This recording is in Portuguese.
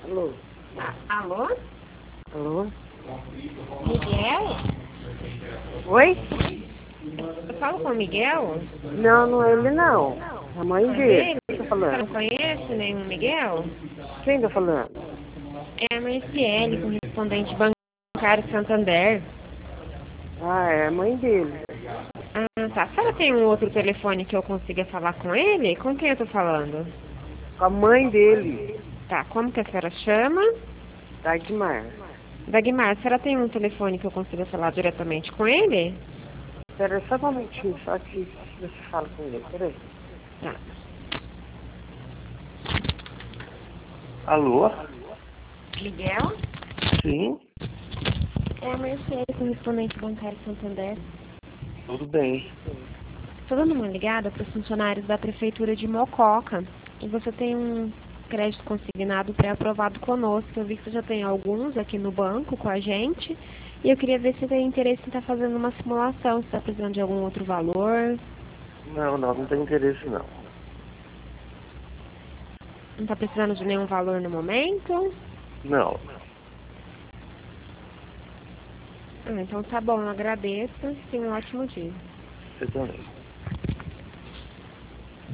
Alô? Alô? Alô? Miguel? Oi? Eu falo com o Miguel? Não, não é ele não. É a mãe Não é dele. dele? Quem tá Você não falando? conhece nenhum Miguel? Quem tá falando? É a Marciele, correspondente bancário Santander. Ah, é a mãe dele. Ah, tá. A senhora tem um outro telefone que eu consiga falar com ele? Com quem eu tô falando? Com a mãe dele. Tá, como que a senhora chama? Dagmar. Dagmar, a senhora tem um telefone que eu consiga falar diretamente com ele? Espera só um momentinho, só que você fala com ele. Peraí. Tá. Alô? Miguel? Sim? É a Marciele, correspondente bancário Santander. Tudo bem. Tô dando uma ligada para os funcionários da Prefeitura de Mococa. E você tem um crédito consignado pré-aprovado conosco. Eu vi que você já tem alguns aqui no banco com a gente. E eu queria ver se você tem interesse em estar fazendo uma simulação, se está precisando de algum outro valor. Não tem interesse não. Não está precisando de nenhum valor no momento? Não. Ah, então tá bom, eu agradeço. Tenha um ótimo dia. Você também.